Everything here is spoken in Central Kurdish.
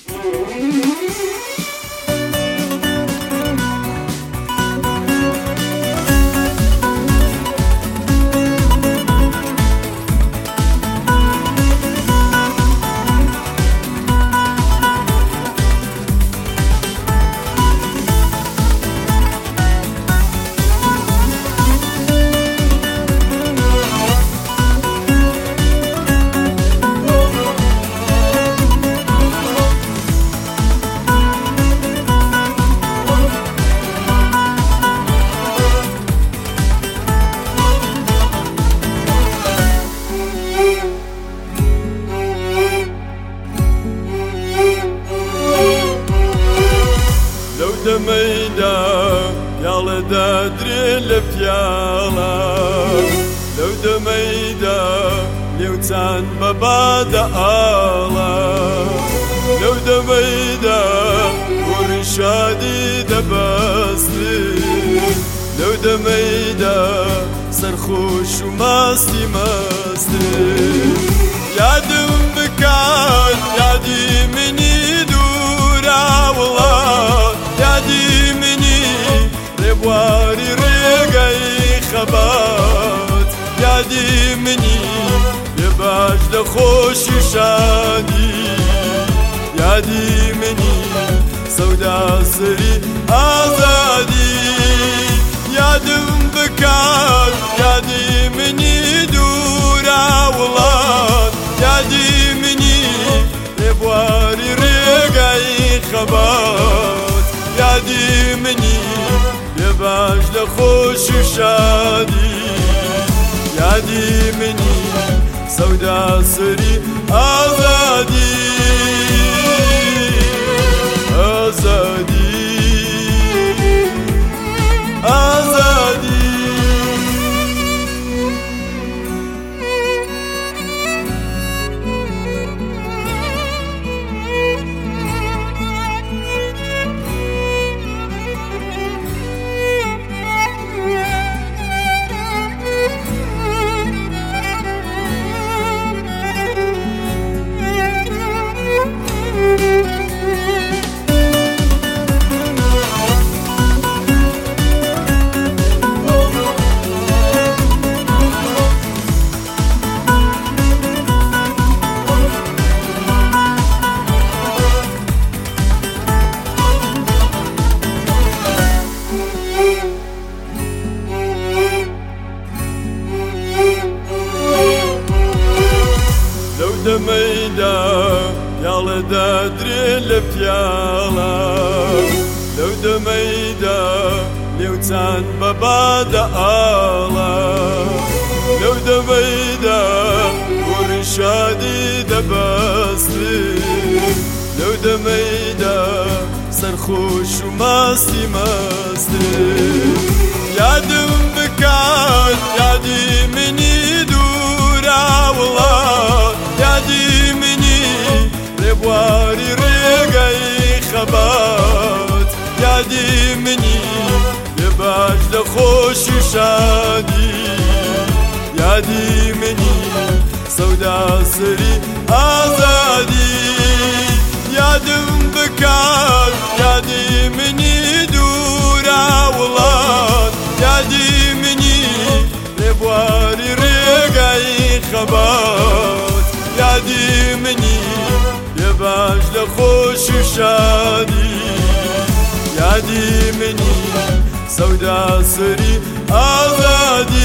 دميدا يالا دادري البيالا لو دميدا ليوتان ببادا آلا لو دميدا ورشادي دباسلي لو دميدا سرخوش وماستي يادم بكات يادي مني دورا والله يادي مني ربواري رقاي خبات يادي مني يباش لخوش شادي يادي مني سودا سري آزادي يادم بكات يادي مني دورا والله يادي مني ربواري رقاي خبات يادي مني يباش لخوش شادي يادي مني سودا سري آزادي آزادي آزادي دميدا يالا دادري البيالا لو دميدا ليوتان ببادا آلا لو دميدا ورشادي دباسلي لو دميدا سرخوش وماستي يادم بكات يادي مني دورا والله يادي مني ربواري رقاي خبات يادي مني يباش لخوش شادي يادي مني سودا سري آزادي يادم بكات يادي مني دورا والله يادي مني ربواري رقاي خبات يادي مني يباش لخوش شادي يادي مني سودا سري آزادي